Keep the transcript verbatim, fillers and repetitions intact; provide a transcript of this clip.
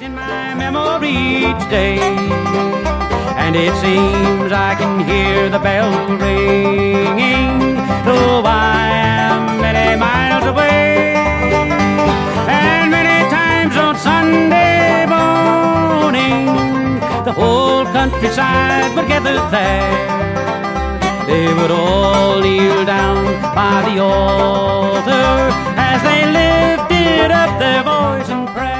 in my memory today, and it seems I can hear the bell ringing, though I am many miles away. And many times on Sunday morning, the whole countryside would gather there. They would all kneel down by the altar as they lifted up their voice in prayer.